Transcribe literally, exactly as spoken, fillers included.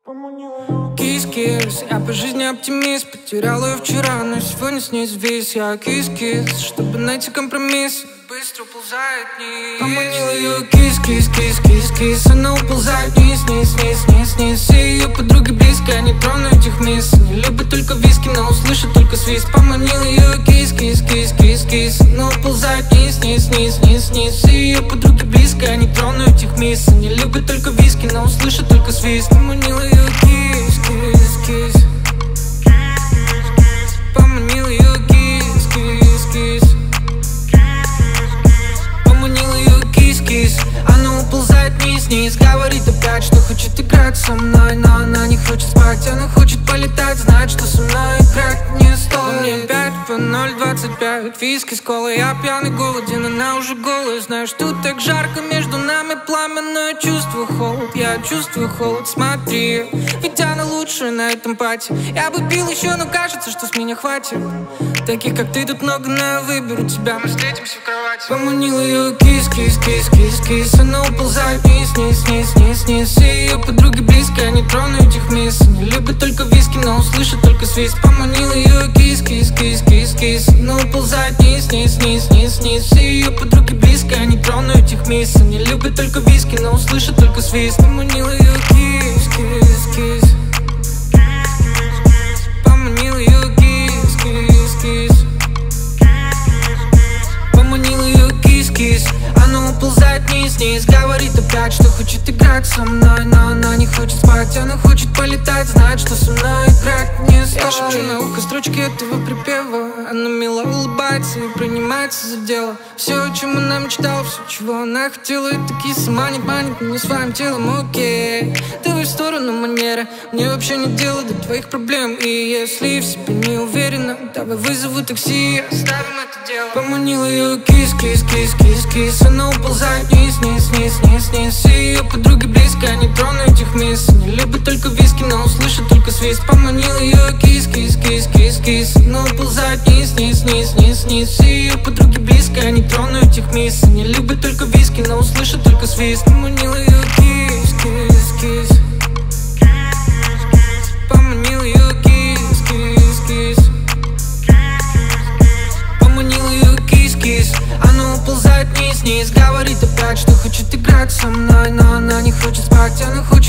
Кис-кис, я по жизни оптимист. Потерял ее вчера, но сегодня с ней завис. Я кис-кис, чтобы найти компромисс. Быстро уползает вниз. Поманил ее кис-кис-кис-кис-кис. Она уползает вниз, вниз, вниз, вниз, вниз. И ее подруги близко, я не трону этих мисс. Не любит только виски, но услышит только свист. Поманил ее кис-кис-кис-кис-кис. Она уползает вниз, вниз, вниз, вниз, вниз. И ее подруги близко, я не трону этих мисс. Не любит только виски, но услышит только свист. Поманил ее кис-кис-кис. Поманил ее кис-кис-кис. Поманил ее кис-кис. Она уползает вниз-вниз. Говорит опять, что хочет играть со мной, но она не хочет спать. Она хочет полетать, знает, что со мной играть не стоит. Мне пять по ноль двадцать пять. Виски с колой, я пьяный, голоден. Она уже голая. Знаю, что так жарко между нами пламя, но я чувствую холод. Я чувствую холод, смотри. Ведь она лучшая на этом пати. Я бы пил еще, но кажется, что с меня хватит. Таких, как ты, тут много, но я выберу тебя. Мы встретимся в кровати. Поманил ее кис-кис-кис-кис-кис. Она уползает вниз, вниз, вниз, вниз, вниз. И ее подруги близко, я не трону этих мисс. Не любит только виски, но услышит только свист. Поманил ее кис-кис-кис-кис-кис. Она уползает вниз, вниз, вниз, вниз, вниз. И ее подруги близко, я не трону этих мисс. Не любит только виски, но услышит только свист. Поманил ее кис-кис-кис. Поманил ее кис-кис-кис. Поманил ее кис-кис. Она уползает вниз-вниз. Говорит опять, что хочет играть со мной, но она не хочет спать. Она хочет полетать, знает, что со мной играть не стоит. Я шепчу на ухо строчки этого припева. Она мило улыбается и принимается за дело. Все, о чем она мечтала, все, чего она хотела. Это киса манит, манит меня своим телом, окей. Давай в сторону манеры, мне вообще нет дела до твоих проблем. И если в себе не уверена, давай вызову такси, оставим это дело. Поманил ее кис-кис-кис-кис-кис. Она уползает вниз, вниз, вниз, вниз, вниз. И ее подруги близко, я не трону этих мисс. Не любит только виски, но услышит только свист. Поманил ее кис-кис-кис-кис-кис. Она уползает вниз, вниз, вниз, вниз, вниз. И ее подруги близко, я не трону этих мисс. Не любит только виски, но услышит только свист. Поманил ее кис-кис-кис. Поманил ее кис-кис-кис. Поманил ее кис-кис. Она уползает вниз-вниз. Говорит опять, что хочет играть со мной, но она не хочет спать. Она хочет